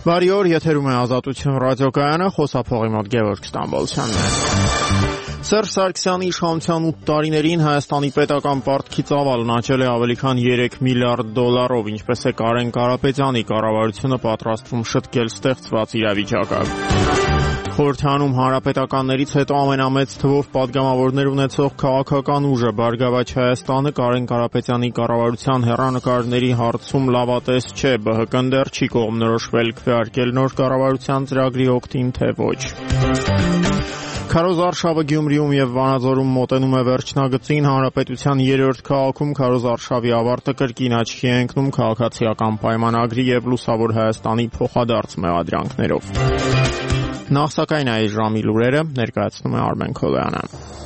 Բարի օր, եթերում է Ազատություն ռադիոկայանը, խոսափողի մոտ Գևորգ Ստամբոլցյանն է։ Սերժ Սարգսյանի իշխանության 8 տարիներին Հայաստանի պետական պարտքի ծավալն աճել է ավելի քան 3 միլիարդ դոլարով, ինչպես է Կարեն Կարապետյանի կառավարությունը պատրաստվում շտկել ստեղծված իրավիճակը։ Խորհրդանում հանրապետականներից հետո ամենամեծ թվով падգամավորներ ունեցող քաղաքական ուժը Բարգավաճ Հայաստանը Կարեն Կարապետյանի կառավարության հեռանկարների հարցում լավատես չէ, ԲՀԿ-ն դեռ չի կողմնորոշվել քվեարկել նոր կառավարության ծրագրի օգտին, թե ոչ։ Քարոզարշավը Գյումրիում եւ Վանաձորում մոտենում է վերջնագծին, հանրապետության 3-րդ քաղաքում քարոզարշավի ավարտը կրկին աչքի է ընկնում քաղաքացիական պայմանագրի եւ Լուսավոր Հայաստանի փոխադարձ մեղադրանքներով։ Նախ սակայն այս ժամի լուրերը ներկայացնում է Արմեն Քոլոյանը։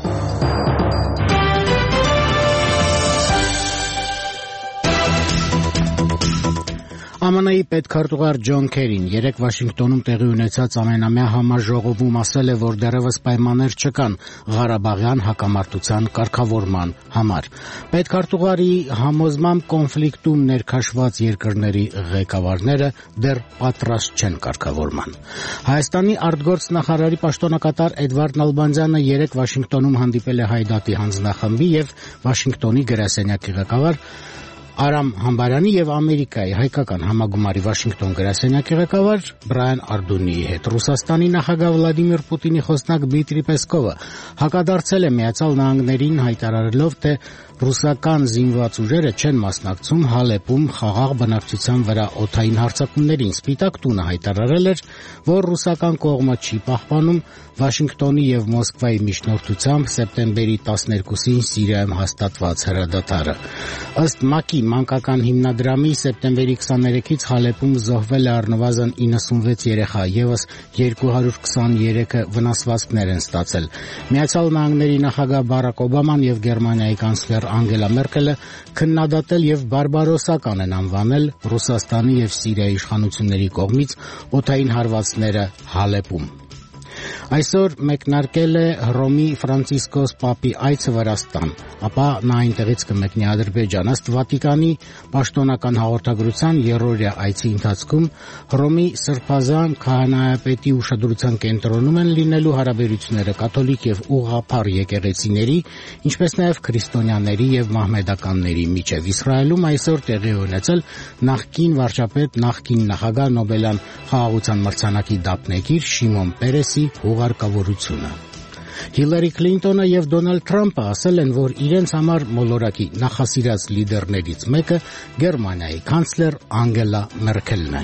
ԱՄՆ-ի պետքարտուղար Ջոն Քերին երեկ Վաշինգտոնում տեղի ունեցած ամենամյա համաժողովում ասել է, որ դեռևս պայմաններ չկան Ղարաբաղյան հակամարտության կարգավորման համար։ Պետքարտուղարի համոզմամբ կոնֆլիկտում ներքաշված երկրների ղեկավարները դեռ պատրաստ չեն կարգավորման։ Հայաստանի արտգործնախարարի պաշտոնակատար Էդվարդ Նալբանդյանը երեկ Վաշինգտոնում հանդիպել է Հայդատի հանձնախմբի եւ Վաշինգտոնի գրասենյակի ղեկավար Արամ Համբարյանի եւ Ամերիկայի հայկական համագումարի Վաշինգտոն գրասենյակի ղեկավար Բրայան Արդունիի հետ։ Ռուսաստանի նախագահ Վլադիմիր Պուտինի խոսնակ Դմիտրի Պեսկովը հակադարձել է Միացյալ Նահանգներին, հայտարարելով, թե ռուսական զինված ուժերը չեն մասնակցում Հալեպում խաղաղ բնակչության վրա օդային հարձակումներին։ Սպիտակ տունը հայտարարել էր, որ ռուսական կողմը չի պահպանում Վաշինգտոնի եւ Մոսկվայի միջնորդությամբ սեպտեմբերի 12-ին Սիրիայում հաստատված հրադադարը։ Ըստ ՄԱԿ-ի մանկական հիմնադրամի սեպտեմբերի 23-ից Հալեպում զոհվել է առնվազն 96 երեխա, եւս 223-ը վնասվածքներ են ստացել։ Միացյալ Նահանգների նախագահ Բարակ Օբաման եւ Գերմանիայի կանցլեր Անգելա Մերկելը քննադատել եւ բարբարոսական են անվանել Ռուսաստանի եւ Սիրիայի իշխանությունների կողմից օդային հարվածները Հալեպում։ Այսօր մեկնարկել է Հռոմի Ֆրանցիսկոս Պապի այցը Վրաստան, ապա նա այնտեղից կմեկնի Ադրբեջան։ Ըստ Վատիկանի պաշտոնական հաղորդագրության երրորդյա այցի ընթացքում Հռոմի Սրբազան քահանայապետի ուշադրության կենտրոնում են լինելու հարաբերությունները կաթոլիկ եւ ուղղափառ եկեղեցիների, ինչպես նաեւ քրիստոնյաների եւ մահմեդականների միջեւ։ Իսրայելում այսօր տեղի ունեցել նախկին վարչապետ, նախկին նախագահ Նոբելյան խաղաղության մրցանակի դափնեկիր Շիմոն Պերեսի հուղարկավորությունը։ Հիլարի Քլինտոնը եւ Դոնալդ Թրամփը ասել են, որ իրենց համար մոլորակի նախասիրած լիդերներից մեկը Գերմանիայի կանցլեր Անգելա Մերկելն է։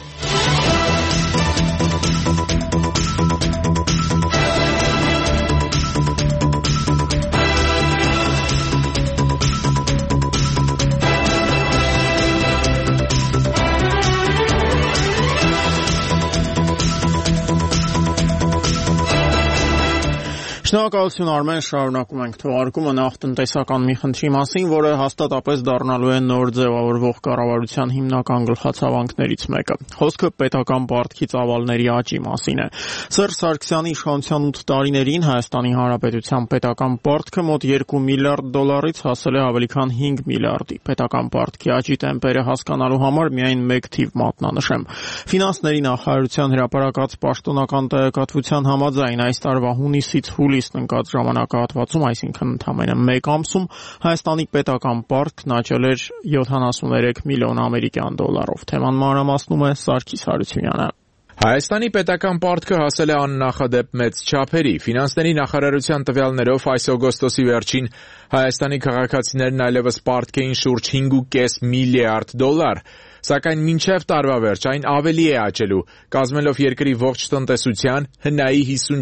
Շնորհակալություն Արմեն, շարունակում ենք թողարկումը նախ տնտեսական մի խնդրի մասին, որը հաստատապես դառնալու է նոր ձևավորվող կառավարության հիմնական գլխացավանքներից մեկը։ Խոսքը պետական պարտքի ծավալների աճի մասին է։ Սերժ Սարգսյանի իշխանության 8 տարիներին Հայաստանի Հանրապետության պետական պարտքը մոտ 2 միլիարդ դոլարից հասել է ավելի քան 5 միլիարդի։ Պետական պարտքի աճի տեմպերը հասկանալու համար միայն մեկ թիվ մատնանշեմ։ Ֆինանսների նախարարության հրապարակած պաշտոնական տեղեկատվության համաձայն այս տարվա հունիսից հուլիսն ընկած ժամանակահատվածում, այսինքն ընդամենը մեկ ամսում, Հայաստանի պետական պարտքն աճել էր 73 միլիոն ամերիկյան դոլարով։ Թեման մանրամասնում է Սարգիս Հարությունյանը։ Հայաստանի պետական պարտքը հասել է աննախադեպ մեծ չափերի։ Ֆինանսների նախարարության տվյալներով այս օգոստոսի վերջին Հայաստանի քաղաքացիներն այլևս պարտք էին շուրջ 5.5 միլիարդ դոլար։ Սակայն մինչև տարվա վերջ այն ավելի է աճելու, կազմելով երկրի ողջ տնտեսության ՀՆԱ-ի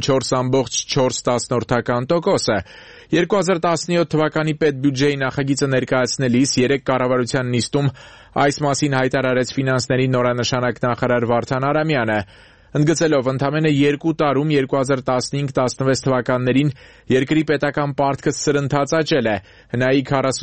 54.4%-ը։ 2017 թվականի պետբյուջեի նախագիծը ներկայացնելիս երեք կառավարության նիստում այս մասին հայտարարեց ֆինանսների նորանշանակ նախարար Վարդան Արամյանը։ Ընդգծելով ընդամենը 2 տարում 2015-16 թվականներին երկրի պետական պարտքը սրընթաց աճել է, ՀՆԱ-ի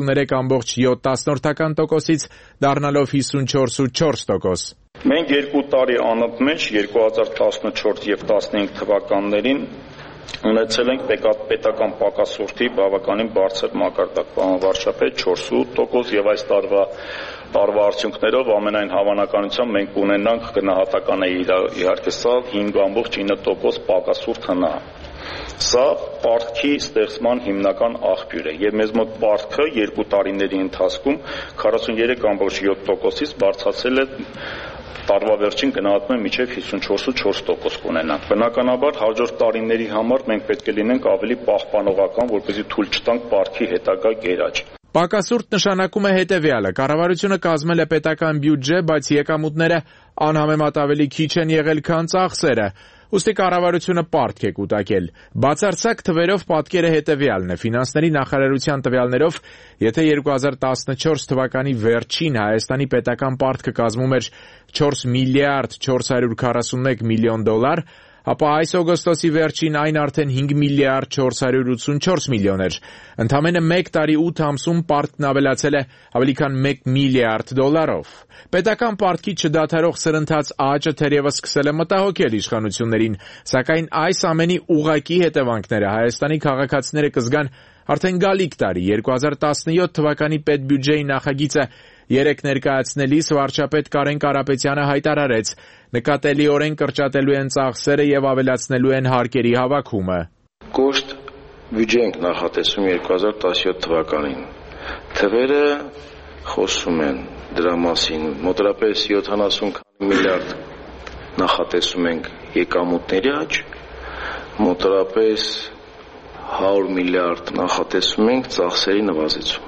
43.7%-ից դառնալով 54.4%։ Մենք 2 տարի անընդմեջ 2014 եւ 15 թվականներին Ունեցել ենք պետական պակասորտի բավականին բարձր մակարդակ, պարոն վարչապետ, 4.8% եւ այս տարվա արդյունքներով ամենայն հավանականությամբ մենք ունենանք գնահատական է իհարկե սա 5.9% պակասորտ ՀՆԱ։ Սա պարտքի ստեղծման հիմնական աղբյուր է եւ մեզ մոտ պարտքը 2 տարիների ընթացքում 43.7%-ից բարձրացել է տարվա վերջին գնահատում է մինչև 54.4% կունենանք։ Բնականաբար հաջորդ տարիների համար մենք պետք է լինենք ավելի պահպանողական, որպեսզի թույլ չտանք պարտքի հետագա գերաճ։ Պակասուրդ նշանակում է հետևյալը. կառավարությունը կազմել է պետական բյուջե, բայց եկամուտները անհամեմատ ավելի քիչ են եղել, քան ծախսերը։ Ուստի կառավարությունը պարտք է կուտակել։ Բացարձակ թվերով պատկերը հետևյալն է. ֆինանսների նախարարության տվյալներով, եթե 2014 թվականի վերջին Հայաստանի պետական պարտքը կազմում էր 4 միլիարդ 441 միլիոն դոլար, ապա այս օգոստոսի վերջին այն արդեն 5 միլիարդ 484 միլիոն էր։ Ընդամենը 1 տարի 8 ամսում պարտքն ավելացել է ավելի քան 1 միլիարդ դոլարով։ Պետական պարտքի չդադարող սրընթաց աճը թերևս սկսել է մտահոգել իշխանություններին, սակայն այս ամենի ուղղակի հետևանքները Հայաստանի քաղաքացիները կզգան արդեն գալիք տարի 2017 թվականի պետբյուջեի նախագիծը երեկ ներկայացնելիս վարչապետ Կարեն Կարապետյանը հայտարարեց. նկատելիորեն կրճատելու են ծախսերը եւ ավելացնելու են հարկերի հավաքումը։ Կոշտ բյուջե ենք նախատեսում 2017 թվականին։ Թվերը խոսում են դրա մասին, մոտավորապես 70 միլիարդ նախատեսում ենք եկամուտների աճ, մոտավորապես 100 միլիարդ նախատեսում ենք ծախսերի նվազեցում։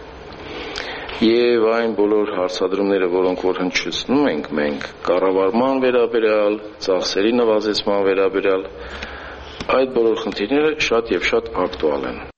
Եվ այն բոլոր հարցադրումները, որոնք որ հնչեցնում ենք մենք կառավարման վերաբերյալ, ծախսերի նվազեցման վերաբերյալ, այդ բոլոր խնդիրները շատ եւ շատ ակտուալ են։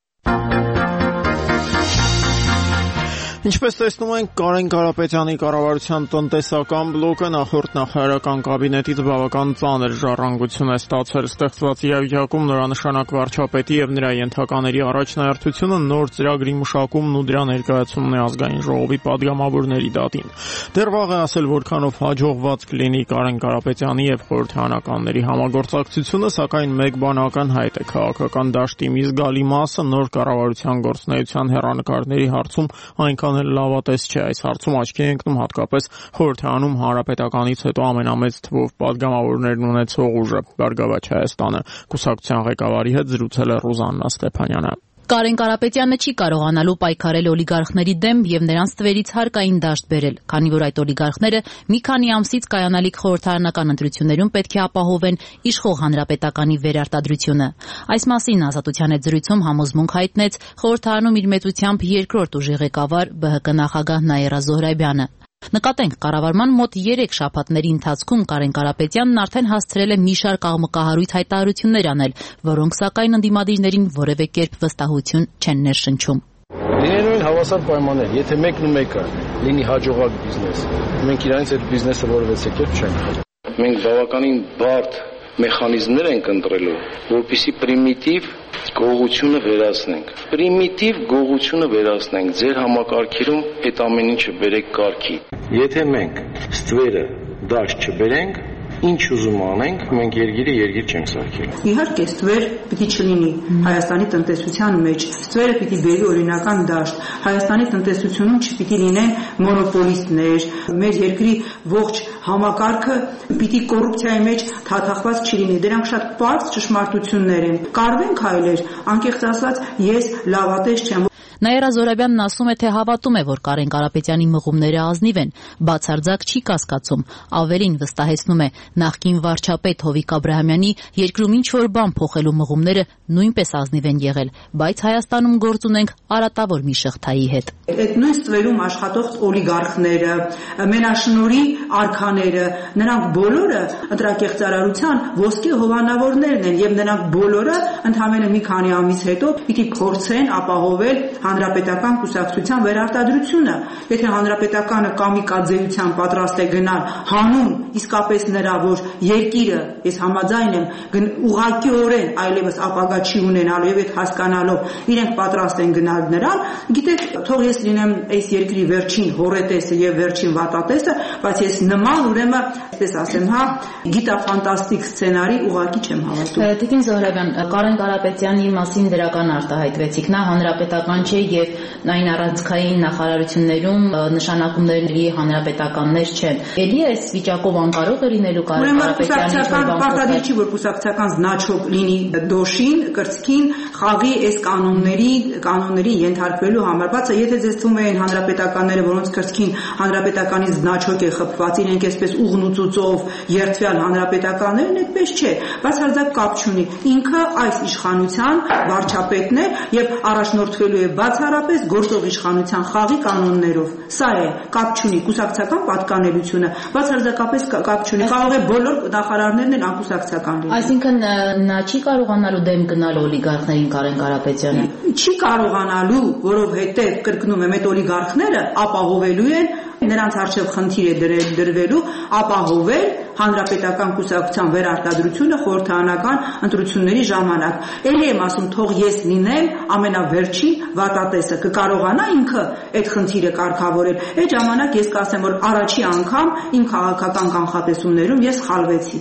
Ինչպես տեսնում ենք, Կարեն Կարապետյանի կառավարության տնտեսական բլոկը նախորդ նախարարական կաբինետից բավական ծանր ժառանգություն է ստացել։ Ստեղծված իրավիճակում նրա նշանակ վարչապետի եւ նրա ենթակաների առաջնահերթությունը նոր ծրագրի մշակումն ու դրա ներկայացումն է ազգային ժողովի падգամավորների դատին։ Դեռ վաղ է ասել, որքանով հաջողված կլինի Կարեն Կարապետյանի եւ խորհրդարանականների համագործակցությունը, սակայն մեկ բան ակնհայտ է՝ քաղաքական դաշտի մի զգալի մասը նոր կառավարության գործունեության հեռանկարների հարցում այնքան լավատես չէ։ Այս հարցում աչքի է ընկնում հատկապես խորհրդարանում հանրապետականից հետո ամենամեծ թվով падգամավորներն ունեցող ուժը՝ Բարգավաճ Հայաստանը։ Կուսակցության ղեկավարի հետ զրուցել է Ռուզաննա Ստեփանյանը։ Կարեն Կարապետյանը չի կարողանալու պայքարել օլիգարխների դեմ եւ նրանց թվերից հարկային դաշտ բերել, քանի որ այդ օլիգարխները մի քանի ամսից կայանալիք խորհրդարանական ընտրություններում պետք է ապահովեն իշխող հանրապետականի վերարտադրությունը։ Այս մասին Ազատության հետ զրույցում համոզմունք հայտնեց խորհրդարանում իր մեծությամբ երկրորդ ուժի ղեկավար ԲՀԿ նախագահ Նաիրա Զոհրաբյանը։ Նկատենք, կառավարման մոտ 3 շաբաթների ընթացքում Կարեն Կարապետյանն արդեն հասցրել է մի շարք աղմկահարույց հայտարարություններ անել, որոնք սակայն ընդդիմադիրներին որևէ կերպ վստահություն չեն ներշնչում։ Լինելու են հավասար պայմաններ, եթե մեկն ու մեկը լինի հաջողակ բիզնես, մենք իրանից այդ բիզնեսը որևէ կերպ չենք խլի։ Մենք բավականին բարդ մեխանիզմներ ենք ընտրելու, որպեսզի պրիմիտիվ գողությունը վերացնենք։ Պրիմիտիվ գողությունը վերացնենք, ձեր համակարգերում այդ ամեն ինչը բերեք կարգի։ Եթե մենք ստվերը դաշտ չբերենք, ինչ ուզում անենք, մենք երկիր չենք սարքել։ Իհարկե, ստվեր պիտի չլինի Հայաստանի տնտեսության մեջ։ Ստվերը պիտի բերի օրինական դաշտ։ Հայաստանի տնտեսությունում չպիտի լինեն մոնոպոլիստներ։ Մեր երկրի ողջ համակարգը պիտի կոռուպցիայի մեջ թաթախված չլինի։ Դրանք շատ պարզ ճշմարտություններ են։ Կարվենք հայլեր, անկեղծ ասած, ես լավատես չեմ։ Նաիրա Զոհրաբյանն ասում է, թե հավատում է, որ Կարեն Կարապետյանի մղումները ազնիվ են, բացարձակ չի կասկածում, ավելին վստահեցնում է, նախկին վարչապետ Հովիկ Աբրահամյանի երկրում ինչ-որ բան փոխելու մղումները նույնպես ազնիվ են եղել, բայց Հայաստանում գործ ունենք արատավոր մի շղթայի հետ։ Այդ նույն ստվերում աշխատող օլիգարխները, մենաշնորհի արքաները, նրանք բոլորը ընտրակեղծարարության ոսկե հովանավորներն են եւ նրանք բոլորը ընդամենը մի քանի ամիս հետո պիտի փորձեն ապահովել հանրապետական կուսակցության վերարտադրությունը։ Եթե հանրապետականը կամիկաձեյության պատրաստ է գնալ հանուն իսկապես նրա, որ երկիրը, ես համաձայն եմ, ուղղակիորեն այլևս ապագա չի ունենալու եւ այդ հասկանալով իրենք պատրաստ են գնալ նրան, գիտեք, թող ես լինեմ այս երկրի վերջին հորետեսը եւ վերջին վատատեսը, բայց ես նման ուրեմն, այսպես ասեմ, գիտաֆանտաստիկ սցենարի ուղղակի չեմ հավատում։ Տիկին Զոհրաբյան, Կարեն Կարապետյանի մասին դրական արտահայտվեցիք, նա հանրապետական չէ եւ նայն առանցքային նախարարություններում նշանակումների հանրապետականներ չեն։ Էլի այս վիճակով անկարող է լինելու Կարեն Կարապետյանի պարտադիր չի, որ կուսակցական զնաչոկ լինի դոշին, կրծքին, խաղի այս կանոնների ենթարկվելու համար։ Բացը եթե ձեզ թվում է հանրապետականները, որոնց կրծքին հանրապետականի զնաչոկ է խփված, իրենք այսպես ուղնուծուծով երթվյալ հանրապետականներն, այդպես չէ, բայց հարձակ կապ չունի։ Ինքը այս իշխանության վարչապետն է եւ առաջնորդվելու է բացառապես գործող իշխանության խաղի կանոններով։ Սա է, կապ չունի կուսակցական պատկանելությունը, բացարձակապես կապ չունի։ Կարող է բոլոր նախարարներն են անկուսակցական լինել։ Այսինքն նա չի կարողանալու դեմ գնալ օլիգարխներին Կարեն Կարապետյանը։ Չի կարողանալու, որովհետեւ կրկնում եմ, այդ օլիգարխները ապահովելու են, նրանց առջև խնդիր է դրվելու ապահովել հանրապետական կուսակցության վերարտադրությունը խորհրդարանական ընտրությունների ժամանակ։ Էլի եմ ասում, թող ես լինեմ ամենավերջին վատատեսը, կկարողանա ինքը այդ խնդիրը կարգավորել։ Այդ ժամանակ ես կասեմ, որ առաջի անգամ իմ քաղաքական կանխատեսումներում ես սխալվեցի։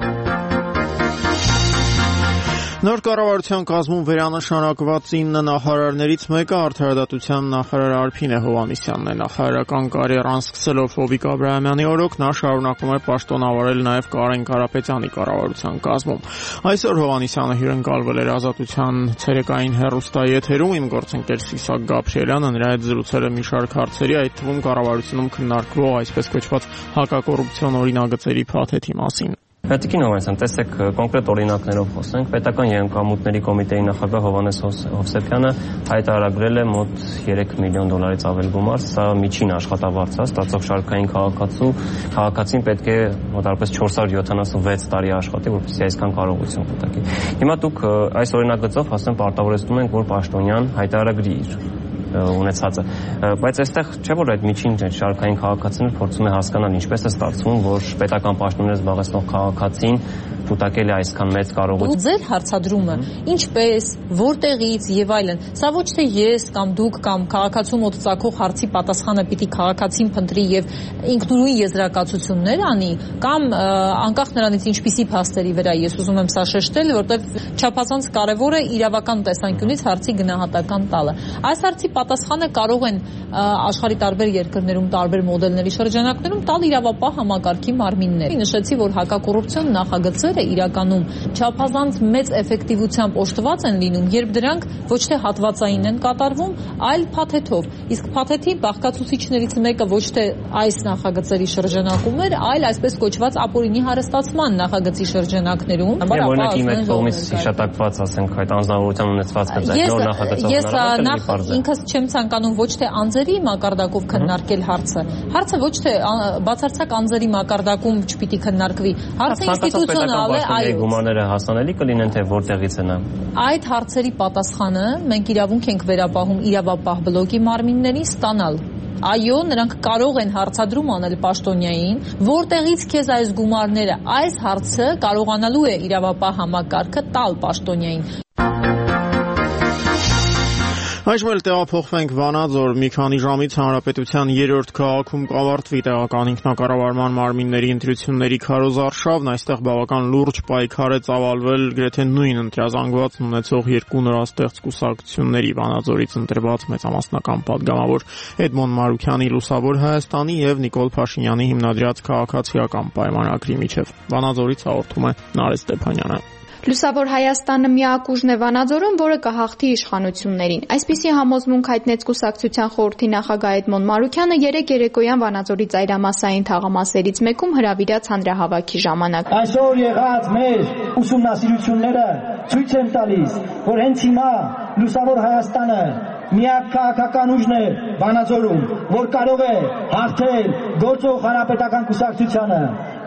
Նոր կառավարության կազմում վերանշանակված 9 նախարարներից մեկը արդարադատության նախարար Արփին Հովհաննիսյանն է։ Նախարարական կարիերան սկսելով Հովիկ Աբրահամյանի օրոք նա շարունակում է պաշտոնավարել նաև Կարեն Կարապետյանի կառավարության կազմում։ Այսօր Հովհաննիսյանը հյուրընկալվել էր Ազատության ցերեկային հեռուստաեթերում, իմ գործընկեր Սիսակ Գաբրիելյանը նրա հետ զրուցել է մի շարք հարցերի, այդ թվում կառավարությունում քննարկվող այսպես կոչված հակակոռուպցիոն օրինագծերի փաթեթի մասին։ Տիկին Հովհաննիսյան, տեսեք կոնկրետ օրինակներով խոսենք։ Պետական եղանքամուտների կոմիտեի նախագահ Հովհաննես Հովսեփյանը հայտարարել է մոտ 3 միլիոն դոլարից ավել գումար, սա միջին աշխատավարձ է, ստացող շարքային քաղաքացին պետք է մոտավորապես 476 տարի աշխատի, որպեսզի այսքան կարողություն կտակի։ Հիմա դուք այս օրինագծով ասեմ պարտավորեցնում ենք, որ պաշտոնյան հայտարարի իր ունեցածը, բայց այստեղ չէ որ այդ միջին շարքային քաղաքացիները փորձում է հասկանալ ինչպես է ստացվում, որ պետական պաշտոններ զբաղեցնող քաղաքացին կուտակել է այսքան մեծ կարողություն։ Ձեր հարցադրումը ինչպես, որտեղից եւ այլն, սա ոչ թե ես կամ դուք կամ քաղաքացու մոտ ծագող հարցի պատասխանը պիտի քաղաքացին փնտրի եւ ինքնուրույն եզրակացություններ անի, կամ անկախ նրանից ինչպիսի փաստերի վրա ես ուզում եմ սա շեշտել, որտեղ չափազանց կարեւոր է իրավական տեսանկյունից հարցի գնահատական տալը։ Այս հարցի պատասխանը կարող են աշխարհի տարբեր երկրներում տարբեր մոդելների շրջանակներում տալ իրավապահ համակարգի մարմիններ։ Նշեցի, որ հակակոռուպցիոն նախագծերը իրականում չափազանց մեծ էֆեկտիվությամբ օժտված են լինում, երբ դրանք ոչ թե հատվածային են կատարվում, այլ փաթեթով։ Իսկ փաթեթի բաղկացուցիչներից մեկը ոչ թե այս նախագծերի շրջանակում էր, այլ այսպես կոչված ապօրինի հարստացման նախագծի շրջանակներում։ Օրինակ իմ այդ կողմից հիշատակված, ասենք, այդ անձնավորության ունեցվածքը նոր նախագծով ես ինքս չեմ ցանկանում ոչ թե անձերի մակարդակով քննարկել հարցը։ Հարցը ոչ թե բացարձակ անձերի մակարդակում չպիտի քննարկվի։ Հարցը ինստիտուցիոնալ է, այո։ Գումարները հասանելի կլինեն, թե որտեղից են։ Այդ հարցերի պատասխանը մենք իրավունք ենք վերապահում իրավապահ բլոկի մարմիններին ստանալ։ Այո, նրանք կարող են հարցադրում անել պաշտոնյային, որտեղից քեզ այս գումարները, այս հարցը կարողանալու է իրավապահ համակարգը տալ պաշտոնյային։ Այժմ էլ տեղափոխվենք Վանաձոր, մի քանի ժամից հանրապետության 3-րդ քաղաքում կավարտվի տեղական ինքնակառավարման մարմինների ընտրությունների քարոզարշավն, այստեղ բավական լուրջ պայքար է ծավալվել գրեթե նույն ընտրազանգվածն ունեցող երկու նորաստեղծ կուսակցությունների Վանաձորից ընտրված մեծամասնական падգամավոր Էդմոն Մարուքյանի Լուսավոր Հայաստանի եւ Նիկոլ Փաշինյանի հիմնադրած քաղաքացիական պայմանագրի միջև։ Վանաձորից հաղորդում է Նարեկ Ստեփանյանը։ Լուսավոր Հայաստանը միակ ուժն է Վանաձորում, որը կհաղթի իշխանություններին։ Այսպիսի համոզմունք հայտնեց կուսակցության խորհրդի նախագահ Էդմոն Մարուքյանը երեկ երեկոյան Վանաձորի ծայրամասային թաղամասերից մեկում հրավիրած հանրահավաքի ժամանակ։ Այսօր եղած մեր ուսումնասիրությունները ցույց են տալիս, որ հենց հիմա Լուսավոր Հայաստանը միակ քաղաքական ուժն է Վանաձորում, որ կարող է հաղթել գործող հանրապետական կուսակցությանը։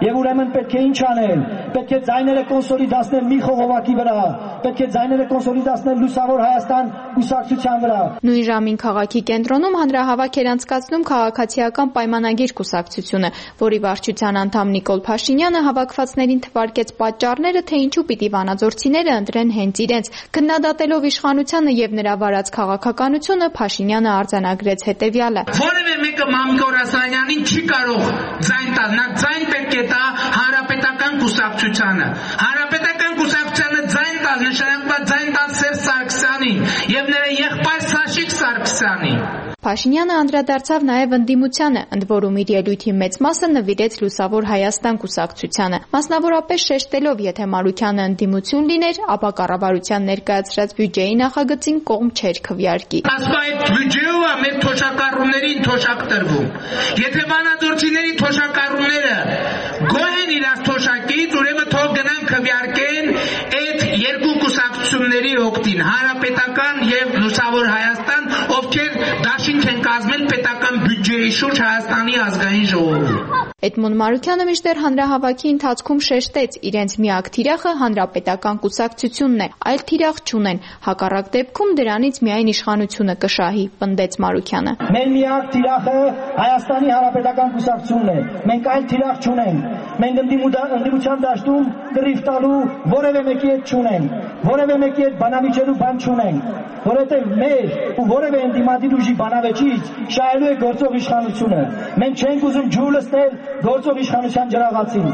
Եվ ուրեմն պետք է ինչ անել։ Պետք է ձայները կոնսոլիդացնել մի խողովակի վրա, պետք է ձայները կոնսոլիդացնել Լուսավոր Հայաստան կուսակցության վրա։ Նույն ժամին քաղաքի կենտրոնում հանրահավաք էր անցկացնում Քաղաքացիական պայմանագիր կուսակցությունը, որի վարչության անդամ Նիկոլ Փաշինյանը հավաքվածներին թվարկեց պատճառները, թե ինչու պիտի վանաձորցիները ընտրեն հենց իրենց։ Քննադատելով իշխանությանը եւ նրա վարած քաղաքականությունը, Փաշինյանը արձանագրեց հետեւյալը. Որևէ մեկը Մամիկոն Ասլանյանին չի կարող ձայն տալ, նա ձայն պետք է տա Հանրապետական կուսակցությանը։ Հանրապետական կուսակցությանը ձայն տալ նշանակում է ձայն տալ Սերժ Սարգսյանին եւ նրա եղբայր Սաշիկ Սարգսյանին։ Փաշինյանը անդրադարձավ նաև ընդդիմությանը, ընդ որում իր ելույթի մեծ մասը նվիրեց Լուսավոր Հայաստան կուսակցությանը, մասնավորապես շեշտելով, եթե Մարուկյանը ընդդիմություն լիներ, ապա կառավարության ներկայացրած բյուջեի նախագծին կողմ չէր քվեարկի։ Ասում այդ բյուջեը մեր թոշակառուներին թոշակ տրվում։ Եթե վանաձորցիների թոշակառուները գոհ են իրաց թոշակից, ուրեմն թող գնան քվեարկեն այդ երկու կուսակցությունների օգտին, Հանրապետական եւ Լուսավոր Հայաստան, ովքեր դաշինք են կազմել պետական բյուջեի շուրջ Հայաստանի ազգային ժողովում։ Էդմոն Մարուկյանը մինչդեռ հանրահավաքի ընթացքում շեշտեց, իրենց միակ թիրախը Հանրապետական կուսակցությունն է, այլ թիրախ չունեն, հակառակ դեպքում դրանից միայն իշխանությունը կշահի, պնդեց Մարուկյանը։ Մեր միակ թիրախը Հայաստանի Հանրապետական կուսակցությունն է, մենք այլ թիրախ չունենք, մենք ընդդիմության դաշտում կռիվ տալու որևէ մեկի հետ չունենք, որևէ մեկի հետ բանավիճելու բան չունենք, որովհետև մեր ու որևէ ընդդիմադիր ուժի բանավեճից շահելու է գործող իշխանությունը։ Մենք չենք ուզում ջուր լցնել գործող իշխանության ջրաղացին։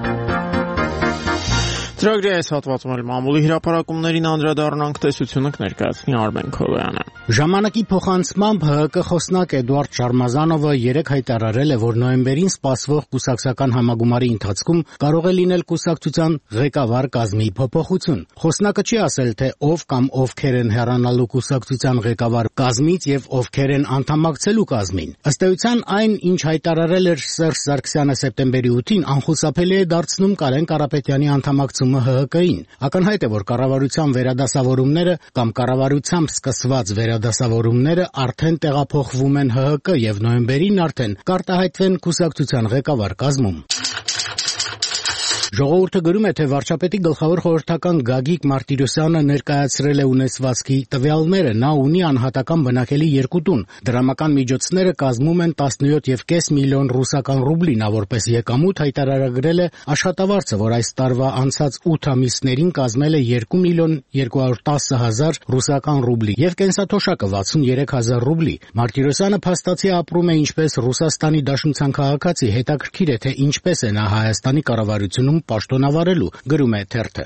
Ծրագրի այս հատվածում էլ մամուլի հրապարակումներին անդրադառնանք, տեսությունը կներկայացնի Արմեն Քովյանը։ Ժամանակի փոխանցմամբ ՀՀԿ խոսնակ Էդուարդ Շարմազանովը երեկ հայտարարել է, որ նոյեմբերին սպասվող կուսակցական համագումարի ընթացքում կարող է լինել կուսակցության ղեկավար կազմի փոփոխություն։ Խոսնակը չի ասել, թե ով կամ ովքեր են հեռանալու կուսակցության ղեկավար կազմից եւ ովքեր են անդամակցելու կազմին։ Ըստ էության, այն, ինչ հայտարարել էր Սերժ Սարգսյանը սեպտեմբերի 8-ին, անխուսափելի է դարձնում Կարեն Կարապետյանի անդամակցումը ՀՀԿ-ին։ Ակնհայտ է, որ կառավարության վերադասավորումները կամ կառավարությամբ սկսված վերադասավորումները արդեն տեղափոխվում են ՀՀԿ եւ նոյեմբերին արդեն կարտահայտվեն կուսակցության ղեկավար կազմում։ Ժողովուրդը գրում է, թե վարչապետի գլխավոր խորհրդական Գագիկ Մարտիրոսյանը ներկայացրել է ունեցվածքի տվյալները, նա ունի անհատական բնակելի 2 տուն, դրամական միջոցները կազմում են 17.5 միլիոն ռուսական ռուբլի, նա որպես եկամուտ հայտարարագրել է աշխատավարձը, որ այս տարվա անցած 8 ամիսներին կազմել է 2 միլիոն 210 հազար ռուսական ռուբլի եւ կենսաթոշակը 63 հազար ռուբլի։ Մարտիրոսյանը փաստացի ապրում է ինչպես Ռուսաստանի Դաշնության քաղաքացի, հետաքրքիր է, թե ինչպես է նա Հայաստանի կառավարությունում պաշտոնավարելու, գրում է թերթը։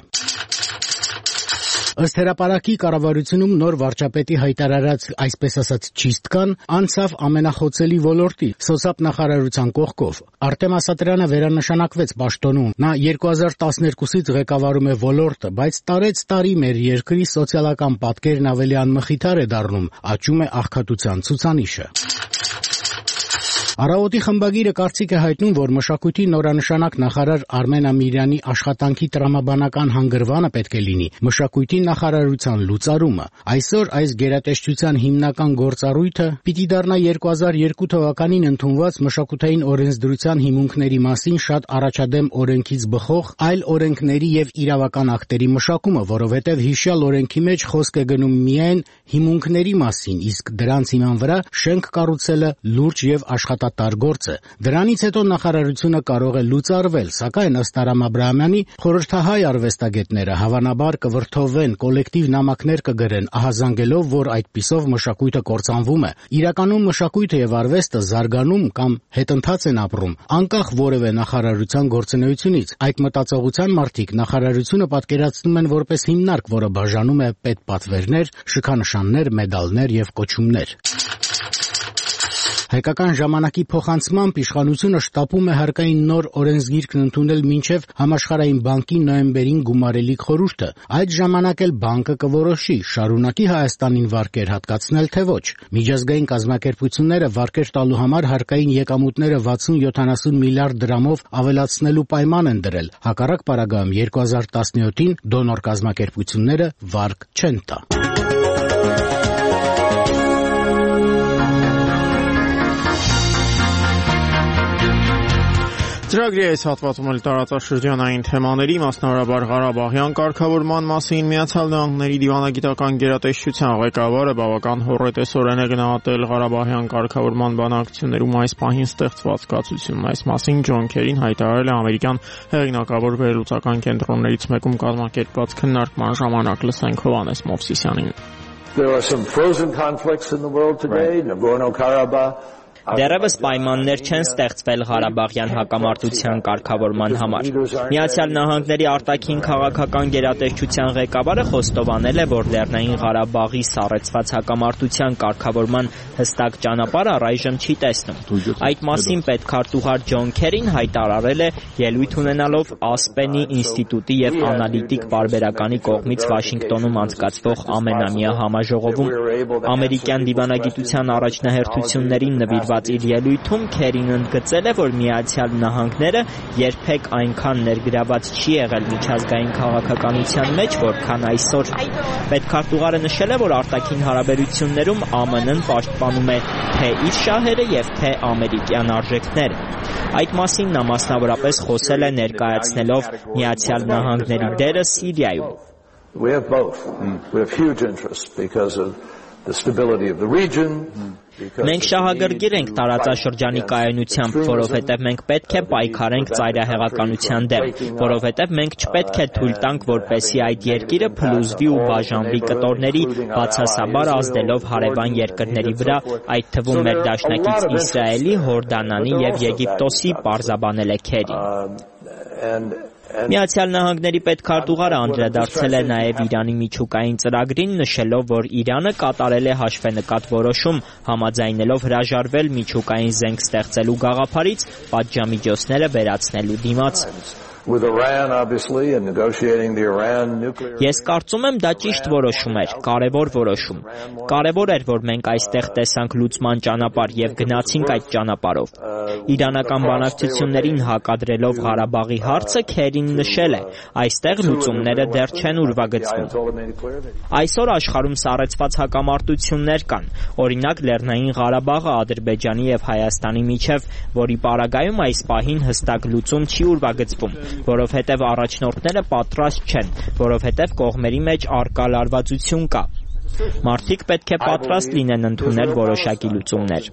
Ըստ հրապարակի կառավարությունում նոր վարչապետի հայտարարած այսպես ասած չիստկան անցավ ամենախոցելի ոլորտի սոցապ նախարարության կողքով։ Արտեմ Ասատրյանը վերանշանակվեց պաշտոնում։ Նա 2012-ից ղեկավարում է ոլորտը, բայց տարեց տարի մեր երկրի սոցիալական պատկերն ավելի անմխիթար է դառնում, աճում է աղքատության ցուցանիշը։ Առավոտի խմբագիրը կարծիք է հայտնում, որ մշակույթի նորանշանակ նախարար Արմեն Ամիրյանի աշխատանքի տրամաբանական հանգրվանը պետք է լինի մշակույթի նախարարության լուծարումը։ Այսօր այս գերատեսչության հիմնական գործառույթը պիտի դառնա 2002 թվականին ընդունված մշակութային օրենսդրության հիմունքների մասին շատ առաջադեմ օրենքից բխող այլ օրենքների եւ իրավական ակտերի մշակումը, որովհետեւ հիշյալ օրենքի մեջ խոսք է գնում միայն հիմունքների մասին, իսկ դրանց հիման վրա շենք կառուցելը լուրջ եւ աշխատատար գործ է։ Դրանից հետո նախարարությունը կարող է լուծարվել, սակայն ըստ Արամ Աբրահամյանի խորհրդահայ արվեստագետները հավանաբար կվրդովվեն, կոլեկտիվ նամակներ կգրեն, ահազանգելով, որ այդպիսով մշակույթը կործանվում է։ Իրականում մշակույթը եւ արվեստը զարգանում կամ հետընթաց են ապրում, անկախ որևէ նախարարության գործունեությունից։ Այդ մտածողության մարդիկ նախարարությունը պատկերացնում են որպես հիմնարկ, որը բաժանում է պետպատվերներ, շքանշաններ, մեդալներ եւ կոչումներ։ Հայկական ժամանակի փոխանցմամբ իշխանությունը շտապում է հարկային նոր օրենսգիրքն ընդունել մինչև համաշխարհային բանկի նոյեմբերին գումարելիք խորհուրդը։ Այդ ժամանակ էլ բանկը կորոշի՝ շարունակի Հայաստանին վարկեր հատկացնել, թե ոչ։ Միջազգային կազմակերպությունները վարկեր տալու համար հարկային եկամուտները 60-70 միլիարդ դրամով ավելացնելու պայման են դրել։ Հակառակ պարագայում 2017-ին դոնոր կազմակերպությունները վարկ չեն տա։ Ծրագրի այս հատվածում էլ տարածաշրջանային թեմաների, մասնավորաբար Ղարաբաղյան կարգավորման մասին Միացյալ Նահանգների դիվանագիտական գերատեսչության ղեկավարը բավական հոռետեսորեն է գնահատել Ղարաբաղյան կարգավորման բանակցություններում այս պահին ստեղծված կացությունն։ Այս մասին Ջոն Քերին հայտարարել է ամերիկյան հեղինակավոր վերլուծական կենտրոններից մեկում կազմակերպված քննարկման ժամանակ։ Լսենք Հովհաննես Մովսիսյանին։ There are some frozen conflicts in the world today, Nagorno-Karabakh. Դեռևս պայմաններ չեն ստեղծվել Ղարաբաղյան հակամարտության կարգավորման համար։ Միացյալ Նահանգների արտաքին քաղաքական գերատեսչության ղեկավարը խոստովանել է, որ Լեռնային Ղարաբաղի սառեցված հակամարտության կարգավորման հստակ ճանապարհ առայժմ չի տեսնում։ Այդ մասին պետքարտուղար Ջոն Քերին հայտարարել է ելույթ ունենալով Ասպենի ինստիտուտի եւ անալիտիկ պարբերականի կողմից Վաշինգտոնում անցկացվող ամենամյա համաժողովում։ Ամերիկյան դիվանագիտության առաջնահերթություններին նվիրված իր ելույթում Քերին ընդգծել է, որ Միացյալ Նահանգները երբեք այնքան ներգրաված չի եղել միջազգային քաղաքականության մեջ, որքան այսօր։ Պետքարտուղարը նշել է, որ արտաքին հարաբերություններում ԱՄՆ-ն պաշտպանում է թե իր շահերը եւ թե ամերիկյան արժեքները։ Այդ մասին նա մասնավորապես խոսել է ներկայացնելով Միացյալ Նահանգների դերը Սիրիայում։ We have both. We have huge interest because of the stability of the region. Մենք շահագրգիռ ենք տարածաշրջանի կայունությամբ, որովհետև մենք պետք է պայքարենք ծայրահեղականության դեմ, որովհետև մենք չպետք է թույլ տանք, որպեսզի այդ երկիրը փլուզվի ու բաժանվի կտորների, բացասաբար ազդելով հարևան երկրների վրա, այդ թվում մեր դաշնակից Իսրայելի, Հորդանանի եւ Եգիպտոսի, պարզաբանել է Քերին։ Միացյալ Նահանգների պետքարտուղարը անդրադարձել է նաև Իրանի միջուկային ծրագրին, նշելով, որ Իրանը կատարել է հաշվենկատ որոշում, համաձայնելով հրաժարվել միջուկային զենք ստեղծելու գաղափարից, պատժամիջոցները վերացնելու դիմաց։ Ես կարծում եմ դա ճիշտ որոշում էր, կարևոր որոշում։ Կարևոր էր, որ մենք այստեղ տեսանք լուծման ճանապարհ եւ գնացինք այդ ճանապարհով։ Իրանական բանակցություններին հակադրելով Ղարաբաղի հարցը Քերին նշել է, այստեղ լուծումները դեռ չեն ուրվագծվում։ Այսօր աշխարհում սառեցված հակամարտություններ կան, օրինակ Լեռնային Ղարաբաղը Ադրբեջանի եւ Հայաստանի միջև, որի պարագայում այս պահին հստակ լուծում չի ուրվագծվում, որովհետև առաջնորդները պատրաստ չեն, որովհետև կողմերի մեջ առկա լարվածություն կա։ Մարդիկ պետք է պատրաստ լինեն ընդունել որոշակի լուծումներ։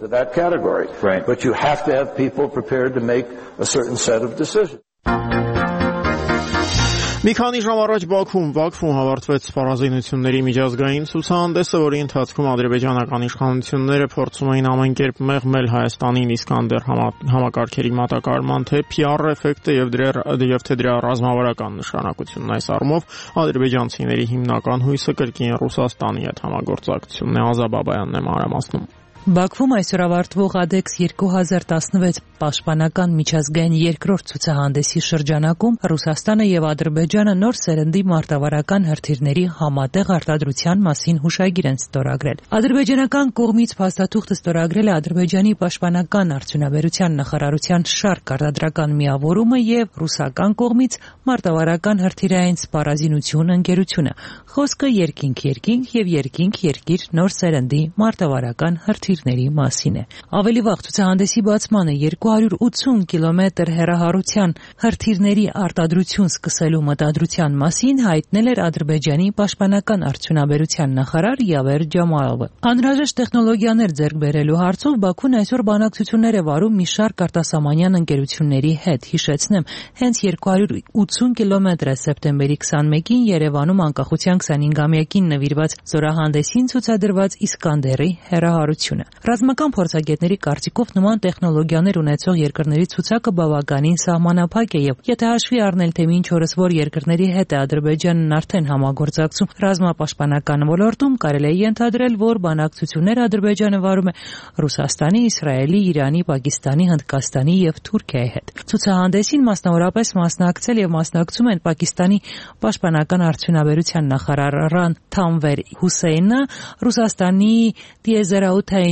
Մի քանի ժամ առաջ Բաքվում հավարտվեց սպառազինությունների միջազգային ցուցահանդեսը, որի ընթացքում ադրբեջանական իշխանությունները փորձում էին ամեն կերպ մեղմել Հայաստանին Իսկանդեր համակարգերի մատակարարման թե PR էֆեկտը եւ թե դրա ռազմավարական նշանակությունն։ Այս առումով ադրբեջանցիների հիմնական հույսը կրկին Ռուսաստանի հետ համագործակցությունն է։ Ազա Բաբայանն է մանրամասնում։ Բաքվում այսօր ավարտվող ADEX 2016 պաշտպանական միջազգային երկրորդ ցուցահանդեսի շրջանակում Ռուսաստանը եւ Ադրբեջանը նոր սերնդի մարտավարական հրթիռների համատեղ արտադրության մասին հուշագիր են ստորագրել։ Ադրբեջանական կողմից փաստաթուղթը ստորագրել է Ադրբեջանի պաշտպանական արդյունաբերության նախարարության շարք արտադրական միավորումը եւ ռուսական կողմից մարտավարական հրթիռային սպառազինություն ընկերությունը։ Խոսքը երկինք-երկինք եւ երկինք-երկիր նոր սերնդի մարտավարական հրթիռների մասին է։ Ավելի վաղ ցուցահանդեսի բացմանը 280 կիլոմետր հեռահարության հրթիռների արտադրություն սկսելու մտադրության մասին հայտնել էր Ադրբեջանի պաշտպանական արդյունաբերության նախարար Յավեր Ջամալովը։ Անհրաժեշտ տեխնոլոգիաներ ձեռք բերելու հարցով Բաքուն այսօր բանակցություններ է վարում մի շարք արտասահմանյան ընկերությունների հետ։ Հիշեցնեմ, հենց 280 կիլոմետր է սեպտեմբերի 21-ին Երևանում անկախության 25-ամյակին նվիրված զորահանդեսին ցուցադրված Իսկանդերի հեռահարությունը։ Ռազմական փորձագետների կարծիքով նման տեխնոլոգիաներ ունեցող երկրների ցուցակը բավականին սահմանափակ է եւ եթե հաշվի առնել, թե մինչ օրս որ երկրների հետ է Ադրբեջանն արդեն համագործակցում ռազմապաշտպանական ոլորտում, կարելի է ենթադրել, որ բանակցությունները Ադրբեջանը վարում է Ռուսաստանի, Իսրայելի, Իրանի, Պակիստանի, Հնդկաստանի եւ Թուրքիայի հետ։ Ցուցահանդեսին մասնավորապես մասնակցել եւ մասնակցում են Պակիստանի պաշտպանական արդյունաբերության նախարար Ռան Թանվեր Հուսեյնը, Ռուսաստանի տիեզերաութային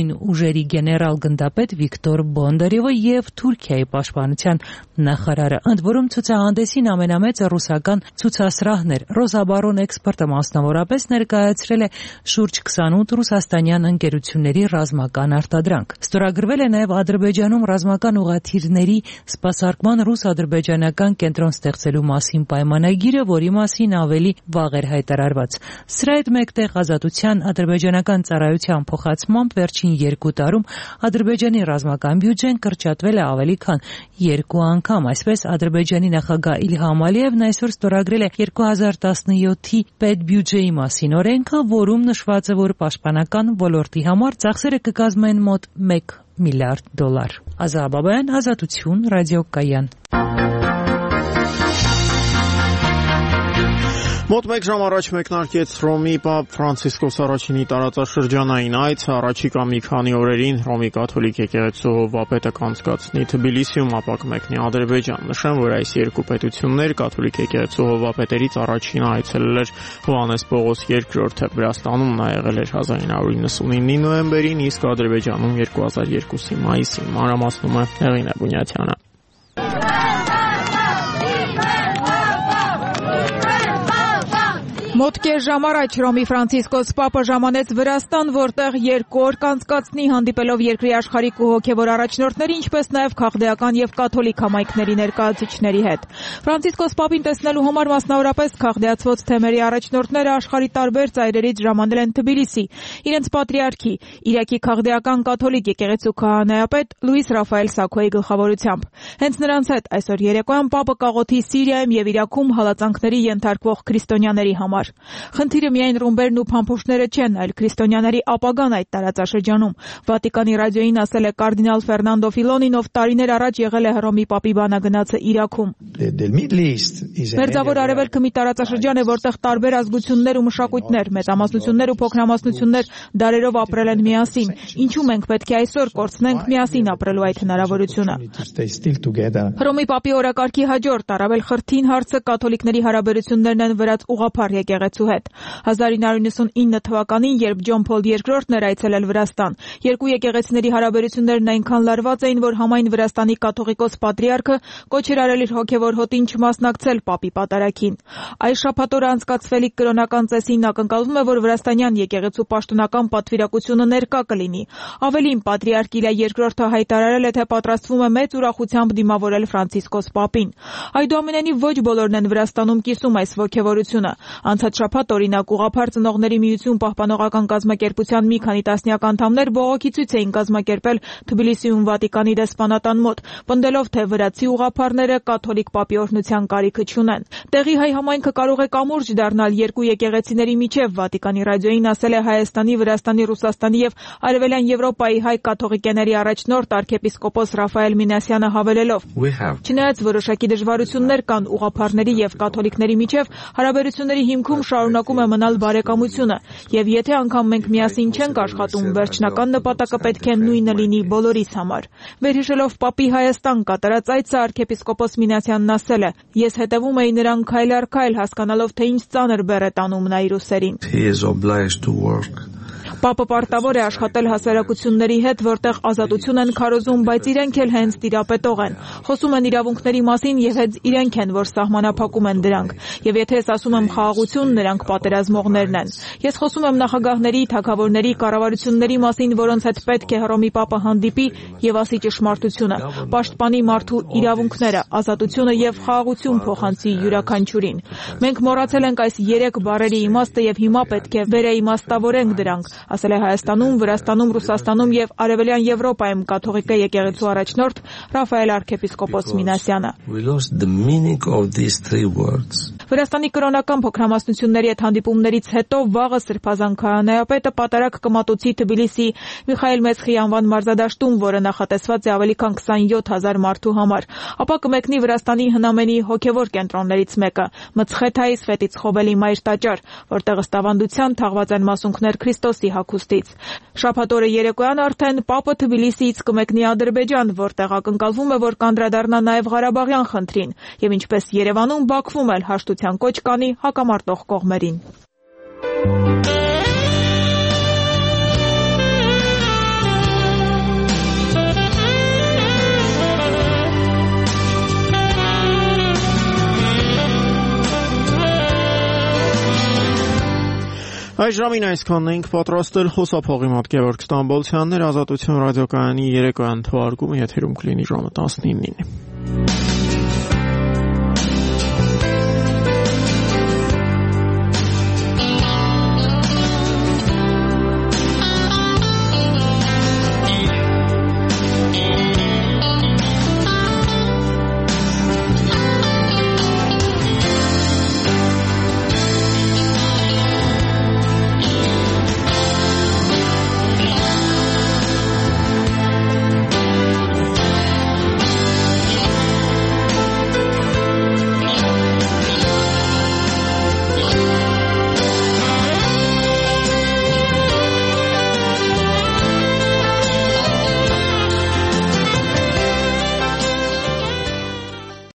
զինծառայողային ուժերի գեներալ գնդապետ Վիկտոր Բոնդարևը եւ Թուրքիայի պաշտպանության նախարարը։ Ընդ որում ցուցահանդեսին ամենամեծը ռուսական ցուցասրահն էր։ Ռոսաբարոն էքսպորտը մասնավորապես ներկայացրել է շուրջ 28 ռուսաստանյան ընկերությունների ռազմական արտադրանք։ Ստորագրվել է նաեւ Ադրբեջանում ռազմական ուղղաթիռների սպասարկման ռուս-ադրբեջանական կենտրոն ստեղծելու մասին պայմանագիրը, որի մասին ավելի վաղ էր հայտարարված։ Սրա հետ մեկտեղ Ազատության ադրբեջանական ծառայության փոխանցմամբ վերջին 2 տարում Ադրբեջանի ռազմական բյուջեն կրճատվել է ավելի քան 2 անգամ։ Այսպես Ադրբեջանի նախագահ Իլհամ Ալիևն այսօր ստորագրել է 2017-ի պետբյուջեի մասին օրենքը, որում նշված է, որ պաշտպանական ոլորտի համար ծախսերը կկազմեն մոտ $1 միլիարդ։ Ազա Բաբայան, Ազատություն, ռադիոկայան։ Մոտ 1 ժամ առաջ մեկնարկեց Հռոմի Պապ Ֆրանցիսկոս առաջինի տարածաշրջանային այցը, առաջիկա մի քանի օրերին Հռոմի կաթոլիկ եկեղեցու հովվապետը կանցկացնի Թբիլիսիում, ապա կմեկնի Ադրբեջան։ Նշեմ, որ այս երկու պետություններ կաթոլիկ եկեղեցու հովվապետերից առաջինը այցելել էր Հովհաննես Պողոս II-ը, Վրաստանում նա եղել էր 1999-ի նոյեմբերին, իսկ Ադրբեջանում 2002-ի մայիսին։ Մանրամասնում է Հեղինե Բունյաթյանը։ Մոտ կես ժամ առաջ Հռոմի Ֆրանցիսկոս Պապը ժամանեց Վրաստան, որտեղ 2 օր կանցկացնի, հանդիպելով երկրի աշխարհիկ ու հոգևոր առաջնորդների, ինչպես նաև քաղաքական եւ կաթոլիկ համայնքների ներկայացուցիչների հետ։ Ֆրանցիսկոս Պապին տեսնելու համար մասնավորապես քաղաքացիաց թեմերի առաջնորդները աշխարհի տարբեր ծայրերից ժամանել են Թբիլիսի, իրենց պատրիարքի, Իրաքի քաղաքական կաթոլիկ եկեղեցու քահանայապետ Լուիս Ռաֆայել Սաքոյի գլխավորությամբ։ Հենց նրանց հետ այսօր երեկոյան Պապը կաղոթի Սիրիայում եւ Իրաքում հալածանքների ենթարկվող քրիստոնյաների համար։ Խնդիրը միայն ռումբերն ու փամփուշտները չեն, այլ քրիստոնյաների ապագան այդ տարածաշրջանում։ Վատիկանի ռադիոյին ասել է կարդինալ Ֆերնանդո Ֆիլոնին, ով տարիներ առաջ եղել է Հռոմի Պապի բանագնացը Իրաքում։ Մերձավոր Արևելքը մի տարածաշրջան է, որտեղ տարբեր ազգություններ ու մշակույթներ, մեծամասնություններ ու փոքրամասնություններ դարերով ապրել են միասին։ Ինչու մենք պետք է այսօր կորցնենք միասին ապրելու այդ հնարավորությունը։ Հռոմի Պապի օրակարգի հաջորդ առավել խրթին հարցը կաթոլիկների հարաբերություններն են վրաց ուղղափառ եկեղեցու հետ։ 1999 թվականին, երբ Ջոն Փոլ II-ն էր այցելել Վրաստան, երկու եկեղեցիների հարաբերություններն այնքան լարված էին, որ համայն Վրաստանի կաթողիկոս պատրիարքը կոչ էր արել իր հոգևոր հոտին չմասնակցել Պապի պատարագին։ Այս շաբաթ օրը անցկացվելիք կրոնական ծեսին ակնկալվում է, որ վրաստանյան եկեղեցու պաշտոնական պատվիրակությունը ներկա կլինի։ Ավելին, պատրիարք Իլիա II-ը հայտարարել է, թե պատրաստվում է մեծ ուրախությամբ դիմավորել Ֆրանցիսկոս Պապին։ Այդուամենայնիվ ոչ բոլորն են Վրաստանում կիսում այս ոգևորությունը։ Անցած շաբաթ օրինակ ուղղափառ ծնողների միություն պահպանողական կազմակերպության մի քանի տասնյակ անդամներ բողոքի ցույց էին կազմակերպել Թբիլիսիում Վատիկանի դեսպանատան մոտ, պնդելով, թե վրացի ուղղափառները կաթոլիկ Պապի օրհնության կարիքը չունեն։ Տեղի հայ համայնքը կարող է կամուրջ դառնալ երկու եկեղեցիների միջև, Վատիկանի ռադիոյին ասել է Հայաստանի, Վրաստանի, Ռուսաստանի եւ Արևելյան Եվրոպայի հայ կաթողիկյաների առաջնորդ arczepiskopos Ռաֆայել Մինասյանը հավելելով. Չնայած որոշակի դժվարություններ կան ուղղափառների եւ կաթոլիկների միջև, հարաբերությունների հիմքում շարունակում է մնալ բարեկամությունը, եւ եթե անգամ մենք միասին չենք աշխատում, վերջնական նպատակը պետք է նույնը լինի բոլորիս համար։ Վերհիշելով Պապի Հայաստան կատարած այցը arczepiskopos Մինասյանն ասել է. Ես հետևում էի նրան քայլ առ քայլ, հասկանալով, թե ինչ ծանր բեռ է տանում նա իր ուսերին։ Պապը պարտավոր է աշխատել հասարակությունների հետ, որտեղ ազատություն են քարոզում, բայց իրենք էլ հենց տիրապետող են։ Խոսում են իրավունքների մասին եւ հենց իրենք են, որ սահմանափակում են դրանք։ Եվ եթե ես ասում եմ խաղաղություն, նրանք պատերազմողներն են։ Ես խոսում եմ նախագահների, թագավորների, կառավարությունների մասին, որոնց հետ պետք է Հռոմի Պապը հանդիպի եւ ասի ճշմարտությունը, պաշտպանի մարդու իրավունքները, ազատությունը եւ խաղաղություն փոխանցի յուրաքանչյուրին։ Մենք մոռացել ենք այս 3 բառերի իմաստը եւ հիմա պետք է վերաիմաստավորենք դրանք, ասել է Հայաստանում, Վրաստանում, Ռուսաստանում եւ Արևելյան Եվրոպայում կաթողիկե եկեղեցու առաջնորդ Ռաֆայել arczepiskopos Մինասյանը։ Վրաստանի կրոնական փոքրամասնությունների հետ հանդիպումներից հետո վաղը Սրբազան քահանայապետը պատարագ կմատուցի Թբիլիսի Միխայել Մեսխի անվան մարզադաշտում, որը նախատեսված է ավելի քան 27000 մարդու համար։ Ապա կմեկնի Վրաստանի հնամենի հոգևոր կենտրոններից մեկը՝ Մցխեթայի Սվետից Խոբելի մայր տաճար, որտեղ ըստ ավանդության թաղված են մասունքներ Քրիստոսի հագուստից։ Շաբաթ օրը երեկոյան արդեն Պապը Թբիլիսիից կմեկնի Ադրբեջան, որտեղ ակնկալվում է, որ կանդրադառնա նաև Ղարաբաղյան խնդրին, եւ ինչպես Երևանում, Բաքվում էլ հաշտության կոչ կանի հակամարտող կողմերին։ Այս ժամին այսքանն ենք պատրաստել խոսափողի մոտ Գևորգ Ստամբոլցյանն էր, Ազատություն ռադիոկայանի երեկոյան թողարկումը եթերում կլինի ժամը 19-ին։